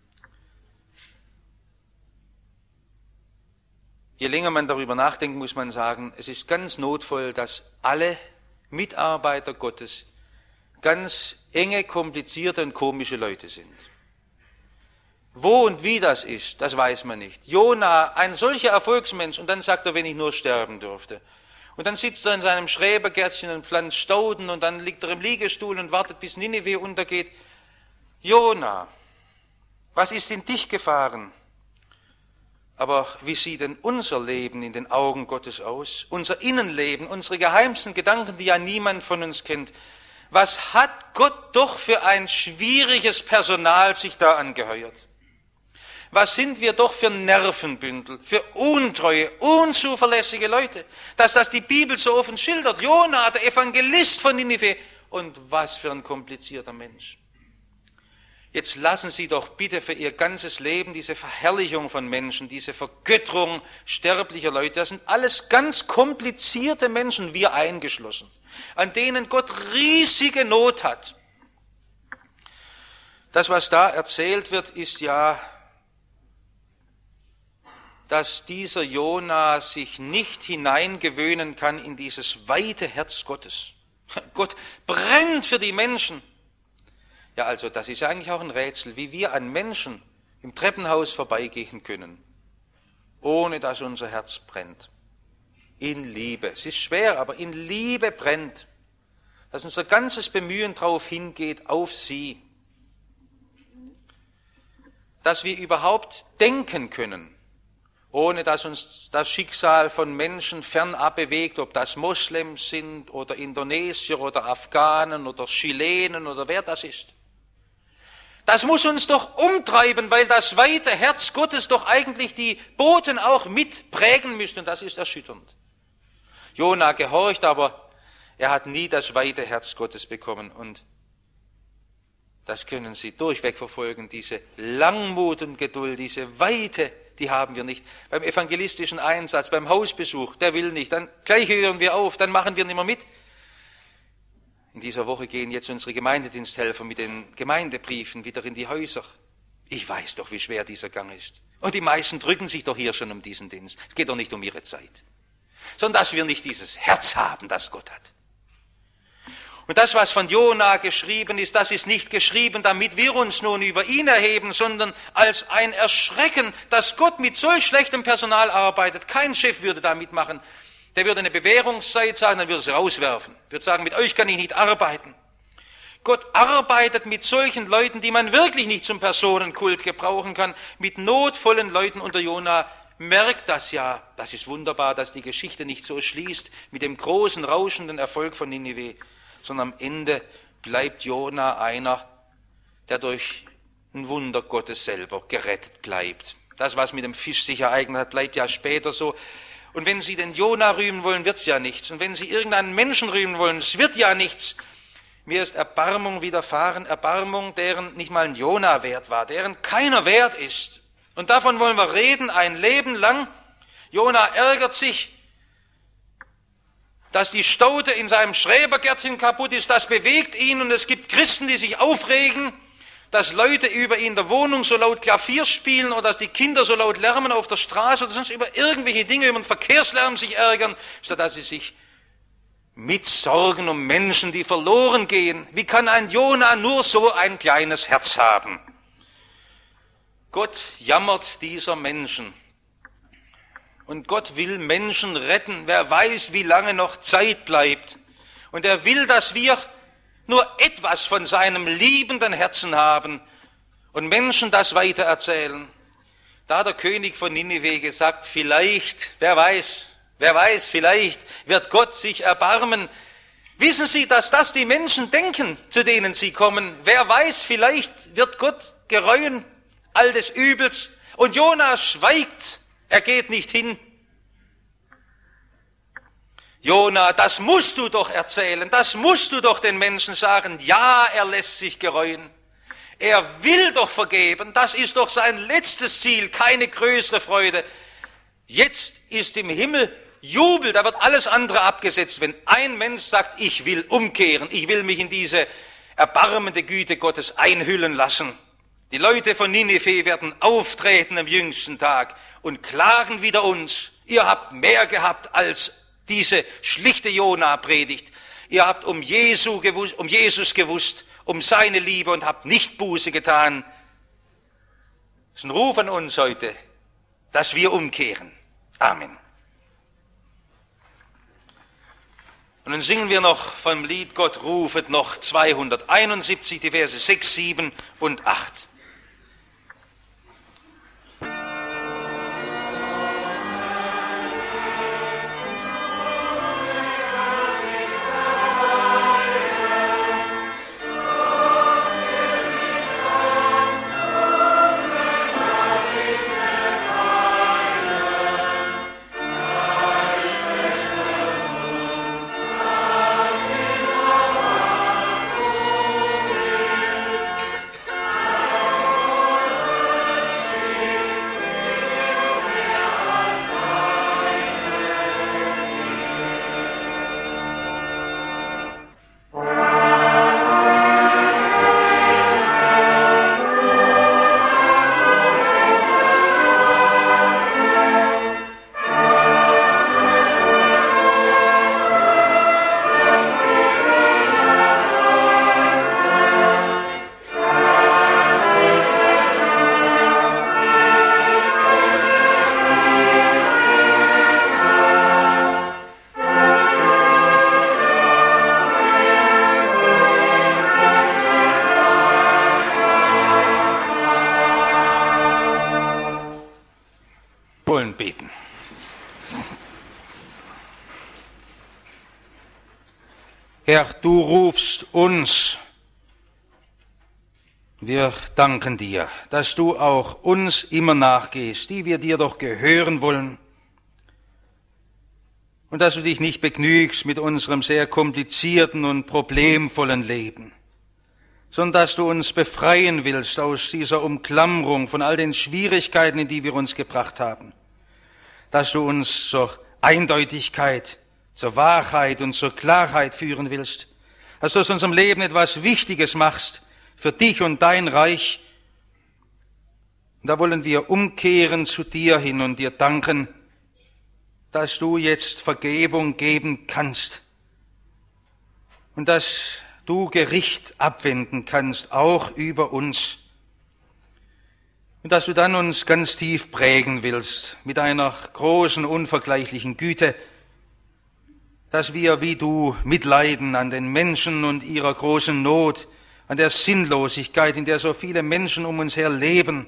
Je länger man darüber nachdenkt, muss man sagen, es ist ganz notvoll, dass alle Mitarbeiter Gottes ganz enge, komplizierte und komische Leute sind. Wo und wie das ist, das weiß man nicht. Jona, ein solcher Erfolgsmensch, und dann sagt er, wenn ich nur sterben dürfte. Und dann sitzt er in seinem Schrebergärtchen und pflanzt Stauden und dann liegt er im Liegestuhl und wartet, bis Ninive untergeht. Jona, was ist in dich gefahren? Aber wie sieht denn unser Leben in den Augen Gottes aus? Unser Innenleben, unsere geheimsten Gedanken, die ja niemand von uns kennt. Was hat Gott doch für ein schwieriges Personal sich da angeheuert? Was sind wir doch für Nervenbündel, für untreue, unzuverlässige Leute, dass das die Bibel so offen schildert. Jona, der Evangelist von Ninive, und was für ein komplizierter Mensch. Jetzt lassen Sie doch bitte für Ihr ganzes Leben diese Verherrlichung von Menschen, diese Vergötterung sterblicher Leute, das sind alles ganz komplizierte Menschen, wir eingeschlossen, an denen Gott riesige Not hat. Das, was da erzählt wird, ist ja, dass dieser Jona sich nicht hineingewöhnen kann in dieses weite Herz Gottes. Gott brennt für die Menschen. Ja, also das ist eigentlich auch ein Rätsel, wie wir an Menschen im Treppenhaus vorbeigehen können, ohne dass unser Herz brennt. In Liebe. Es ist schwer, aber in Liebe brennt. Dass unser ganzes Bemühen darauf hingeht, auf sie. Dass wir überhaupt denken können, ohne dass uns das Schicksal von Menschen fernab bewegt, ob das Moslems sind oder Indonesier oder Afghanen oder Chilenen oder wer das ist. Das muss uns doch umtreiben, weil das weite Herz Gottes doch eigentlich die Boten auch mit prägen müsste, und das ist erschütternd. Jona gehorcht, aber er hat nie das weite Herz Gottes bekommen, und das können Sie durchweg verfolgen, diese Langmut und Geduld, diese Weite, die haben wir nicht. Beim evangelistischen Einsatz, beim Hausbesuch, der will nicht, dann gleich hören wir auf, dann machen wir nicht mehr mit. In dieser Woche gehen jetzt unsere Gemeindediensthelfer mit den Gemeindebriefen wieder in die Häuser. Ich weiß doch, wie schwer dieser Gang ist. Und die meisten drücken sich doch hier schon um diesen Dienst. Es geht doch nicht um ihre Zeit, sondern dass wir nicht dieses Herz haben, das Gott hat. Und das, was von Jona geschrieben ist, das ist nicht geschrieben, damit wir uns nun über ihn erheben, sondern als ein Erschrecken, dass Gott mit solch schlechtem Personal arbeitet. Kein Chef würde da mitmachen. Der würde eine Bewährungszeit sagen, dann würde er sie rauswerfen. Würde sagen, mit euch kann ich nicht arbeiten. Gott arbeitet mit solchen Leuten, die man wirklich nicht zum Personenkult gebrauchen kann, mit notvollen Leuten. Und der Jona merkt das ja. Das ist wunderbar, dass die Geschichte nicht so schließt mit dem großen, rauschenden Erfolg von Ninive, sondern am Ende bleibt Jona einer, der durch ein Wunder Gottes selber gerettet bleibt. Das, was mit dem Fisch sich ereignet hat, bleibt ja später so. Und wenn Sie den Jona rühmen wollen, wird's ja nichts. Und wenn Sie irgendeinen Menschen rühmen wollen, es wird ja nichts. Mir ist Erbarmung widerfahren, Erbarmung, deren nicht mal ein Jona wert war, deren keiner wert ist. Und davon wollen wir reden, ein Leben lang. Jona ärgert sich, dass die Staude in seinem Schrebergärtchen kaputt ist, das bewegt ihn, und es gibt Christen, die sich aufregen, dass Leute über ihn in der Wohnung so laut Klavier spielen oder dass die Kinder so laut lärmen auf der Straße oder sonst über irgendwelche Dinge, über den Verkehrslärm sich ärgern, statt dass sie sich mit Sorgen um Menschen, die verloren gehen. Wie kann ein Jona nur so ein kleines Herz haben? Gott jammert dieser Menschen. Und Gott will Menschen retten. Wer weiß, wie lange noch Zeit bleibt. Und er will, dass wir nur etwas von seinem liebenden Herzen haben und Menschen das weitererzählen. Da hat der König von Ninive gesagt, vielleicht, wer weiß, wer weiß, vielleicht wird Gott sich erbarmen. Wissen Sie, dass das die Menschen denken, zu denen sie kommen? Wer weiß, vielleicht wird Gott gereuen all des Übels. Und Jona schweigt, er geht nicht hin. Jona, das musst du doch erzählen, das musst du doch den Menschen sagen. Ja, er lässt sich gereuen. Er will doch vergeben, das ist doch sein letztes Ziel, keine größere Freude. Jetzt ist im Himmel Jubel, da wird alles andere abgesetzt, wenn ein Mensch sagt, ich will umkehren, ich will mich in diese erbarmende Güte Gottes einhüllen lassen. Die Leute von Ninive werden auftreten am jüngsten Tag und klagen wider uns. Ihr habt mehr gehabt als diese schlichte Jona-Predigt. Ihr habt um, Jesu gewusst, um Jesus gewusst, um seine Liebe und habt nicht Buße getan. Das ist ein Ruf an uns heute, dass wir umkehren. Amen. Und dann singen wir noch vom Lied Gott rufet noch zweihunderteinundsiebzig, die Verse sechs, sieben und acht. Beten. Herr, du rufst uns. Wir danken dir, dass du auch uns immer nachgehst, die wir dir doch gehören wollen. Und dass du dich nicht begnügst mit unserem sehr komplizierten und problemvollen Leben, sondern dass du uns befreien willst aus dieser Umklammerung von all den Schwierigkeiten, in die wir uns gebracht haben. Dass du uns zur Eindeutigkeit, zur Wahrheit und zur Klarheit führen willst. Dass du aus unserem Leben etwas Wichtiges machst für dich und dein Reich. Und da wollen wir umkehren zu dir hin und dir danken, dass du jetzt Vergebung geben kannst und dass du Gericht abwenden kannst, auch über uns. Und dass du dann uns ganz tief prägen willst mit einer großen, unvergleichlichen Güte, dass wir wie du mitleiden an den Menschen und ihrer großen Not, an der Sinnlosigkeit, in der so viele Menschen um uns her leben.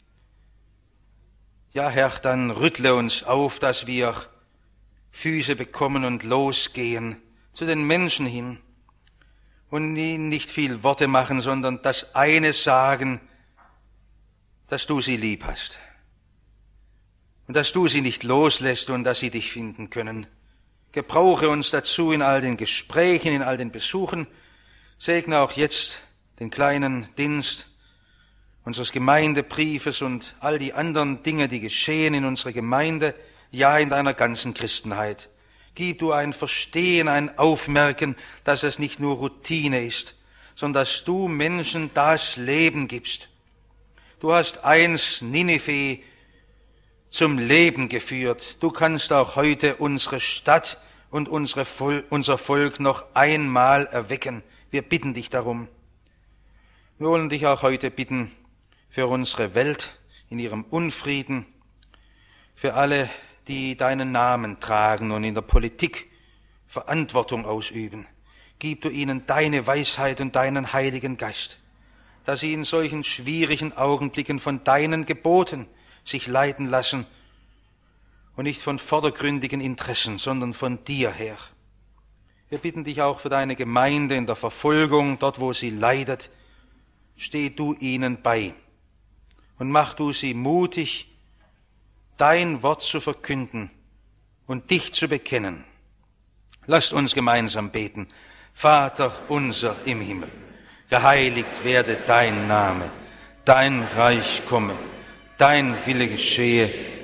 Ja, Herr, dann rüttle uns auf, dass wir Füße bekommen und losgehen zu den Menschen hin und ihnen nicht viel Worte machen, sondern das eine sagen, dass du sie lieb hast und dass du sie nicht loslässt und dass sie dich finden können. Gebrauche uns dazu in all den Gesprächen, in all den Besuchen. Segne auch jetzt den kleinen Dienst unseres Gemeindebriefes und all die anderen Dinge, die geschehen in unserer Gemeinde, ja in deiner ganzen Christenheit. Gib du ein Verstehen, ein Aufmerken, dass es nicht nur Routine ist, sondern dass du Menschen das Leben gibst. Du hast einst Ninive zum Leben geführt. Du kannst auch heute unsere Stadt und unsere Vol- unser Volk noch einmal erwecken. Wir bitten dich darum. Wir wollen dich auch heute bitten für unsere Welt in ihrem Unfrieden, für alle, die deinen Namen tragen und in der Politik Verantwortung ausüben. Gib du ihnen deine Weisheit und deinen Heiligen Geist, dass sie in solchen schwierigen Augenblicken von deinen Geboten sich leiten lassen und nicht von vordergründigen Interessen, sondern von dir her. Wir bitten dich auch für deine Gemeinde in der Verfolgung, dort wo sie leidet. Steh du ihnen bei und mach du sie mutig, dein Wort zu verkünden und dich zu bekennen. Lasst uns gemeinsam beten. Vater unser im Himmel, geheiligt werde dein Name, dein Reich komme, dein Wille geschehe,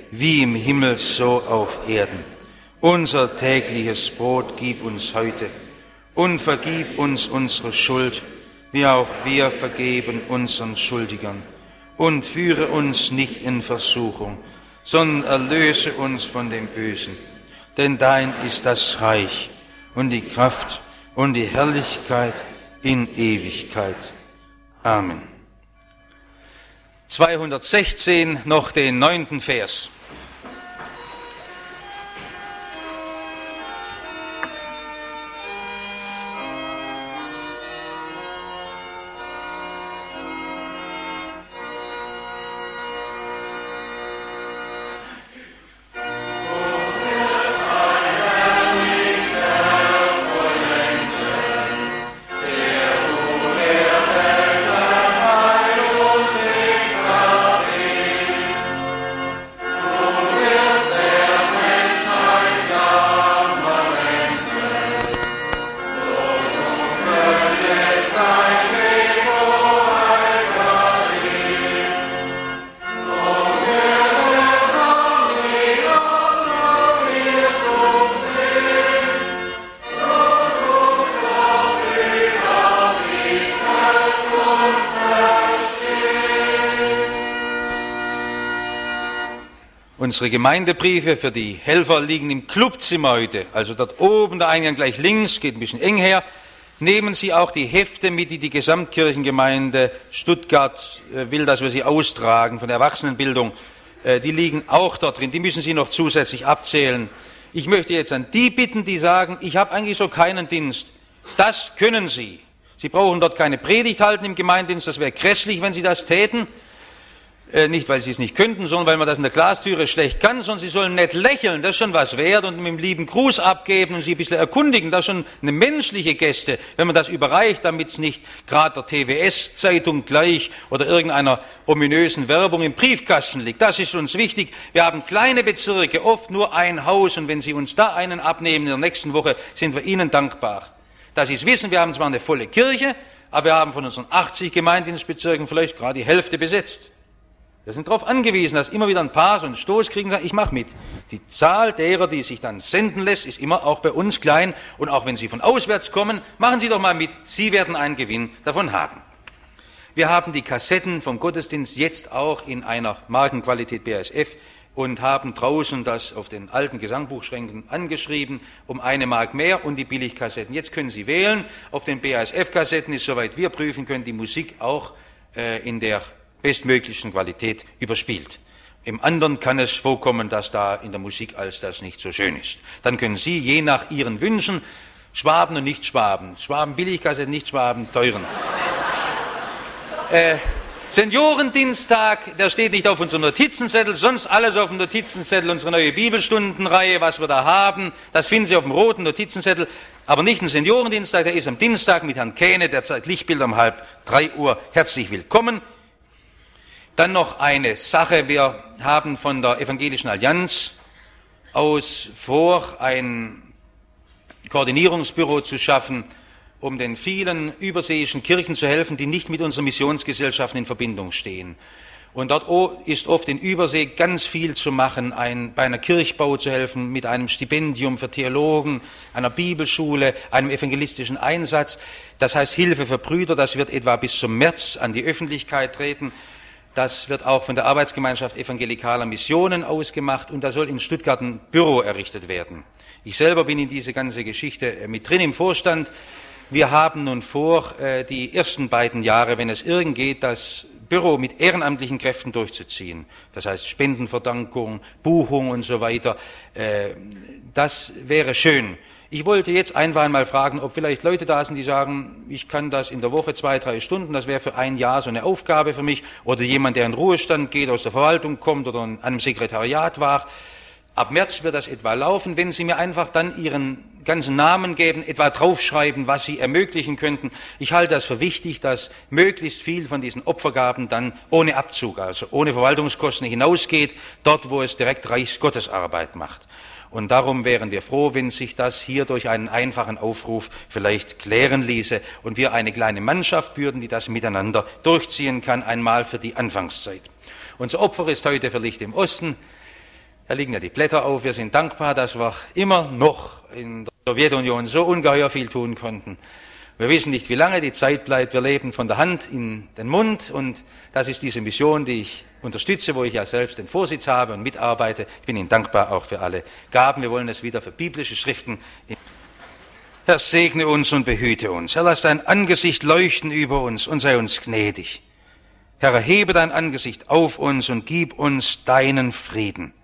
wie im Himmel so auf Erden. Unser tägliches Brot gib uns heute und vergib uns unsere Schuld, wie auch wir vergeben unseren Schuldigern. Und führe uns nicht in Versuchung, sondern erlöse uns von dem Bösen. Denn dein ist das Reich und die Kraft und die Herrlichkeit in Ewigkeit. Amen. zweihundertsechzehn, noch den neunten Vers. Unsere Gemeindebriefe für die Helfer liegen im Clubzimmer heute, also dort oben, der Eingang gleich links, geht ein bisschen eng her. Nehmen Sie auch die Hefte mit, die die Gesamtkirchengemeinde Stuttgart will, dass wir sie austragen von der Erwachsenenbildung. Die liegen auch dort drin, die müssen Sie noch zusätzlich abzählen. Ich möchte jetzt an die bitten, die sagen, ich habe eigentlich so keinen Dienst. Das können Sie. Sie brauchen dort keine Predigt halten im Gemeindedienst, das wäre grässlich, wenn Sie das täten. Äh, nicht, weil sie es nicht könnten, sondern weil man das in der Glastüre schlecht kann, sondern sie sollen nett lächeln, das ist schon was wert, und mit einem lieben Gruß abgeben und sie ein bisschen erkundigen, das ist schon eine menschliche Geste, wenn man das überreicht, damit es nicht gerade der T W S-Zeitung gleich oder irgendeiner ominösen Werbung im Briefkasten liegt. Das ist uns wichtig. Wir haben kleine Bezirke, oft nur ein Haus, und wenn Sie uns da einen abnehmen in der nächsten Woche, sind wir Ihnen dankbar. Dass Sie es wissen, wir haben zwar eine volle Kirche, aber wir haben von unseren achtzig Gemeindedienstbezirken vielleicht gerade die Hälfte besetzt. Wir sind darauf angewiesen, dass immer wieder ein paar so einen Stoß kriegen und sagen, ich mache mit. Die Zahl derer, die sich dann senden lässt, ist immer auch bei uns klein. Und auch wenn Sie von auswärts kommen, machen Sie doch mal mit. Sie werden einen Gewinn davon haben. Wir haben die Kassetten vom Gottesdienst jetzt auch in einer Markenqualität B A S F und haben draußen das auf den alten Gesangbuchschränken angeschrieben, um eine Mark mehr, und die Billigkassetten. Jetzt können Sie wählen. Auf den B A S F-Kassetten ist, soweit wir prüfen können, die Musik auch äh, in der bestmöglichen Qualität überspielt. Im anderen kann es vorkommen, dass da in der Musik als das nicht so schön ist. Dann können Sie je nach Ihren Wünschen Schwaben und Nicht-Schwaben, Schwaben Billigkassetten, Nicht-Schwaben teuren. äh, Seniorendienstag, der steht nicht auf unserem Notizenzettel, sonst alles auf dem Notizenzettel, unsere neue Bibelstundenreihe, was wir da haben, das finden Sie auf dem roten Notizenzettel, aber nicht ein Seniorendienstag, der ist am Dienstag mit Herrn Kähne, der zeigt Lichtbild um halb drei Uhr. Herzlich willkommen. Dann noch eine Sache, wir haben von der Evangelischen Allianz aus vor, ein Koordinierungsbüro zu schaffen, um den vielen überseeischen Kirchen zu helfen, die nicht mit unseren Missionsgesellschaften in Verbindung stehen. Und dort ist oft in Übersee ganz viel zu machen, ein, bei einer Kirchbau zu helfen, mit einem Stipendium für Theologen, einer Bibelschule, einem evangelistischen Einsatz. Das heißt Hilfe für Brüder, das wird etwa bis zum März an die Öffentlichkeit treten. Das wird auch von der Arbeitsgemeinschaft evangelikaler Missionen ausgemacht, und da soll in Stuttgart ein Büro errichtet werden. Ich selber bin in diese ganze Geschichte mit drin im Vorstand. Wir haben nun vor, die ersten beiden Jahre, wenn es irgend geht, das Büro mit ehrenamtlichen Kräften durchzuziehen. Das heißt Spendenverdankung, Buchung und so weiter. Das wäre schön. Ich wollte jetzt einfach einmal fragen, ob vielleicht Leute da sind, die sagen, ich kann das in der Woche zwei, drei Stunden, das wäre für ein Jahr so eine Aufgabe für mich, oder jemand, der in Ruhestand geht, aus der Verwaltung kommt oder an einem Sekretariat war. Ab März wird das etwa laufen, wenn Sie mir einfach dann Ihren ganzen Namen geben, etwa draufschreiben, was Sie ermöglichen könnten. Ich halte das für wichtig, dass möglichst viel von diesen Opfergaben dann ohne Abzug, also ohne Verwaltungskosten hinausgeht, dort, wo es direkt Reichsgottesarbeit macht. Und darum wären wir froh, wenn sich das hier durch einen einfachen Aufruf vielleicht klären ließe und wir eine kleine Mannschaft würden, die das miteinander durchziehen kann, einmal für die Anfangszeit. Unser Opfer ist heute für Licht im Osten. Da liegen ja die Blätter auf. Wir sind dankbar, dass wir immer noch in der Sowjetunion so ungeheuer viel tun konnten. Wir wissen nicht, wie lange die Zeit bleibt. Wir leben von der Hand in den Mund und das ist diese Mission, die ich unterstütze, wo ich ja selbst den Vorsitz habe und mitarbeite. Ich bin Ihnen dankbar auch für alle Gaben. Wir wollen es wieder für biblische Schriften. Herr, segne uns und behüte uns. Herr, lass dein Angesicht leuchten über uns und sei uns gnädig. Herr, erhebe dein Angesicht auf uns und gib uns deinen Frieden.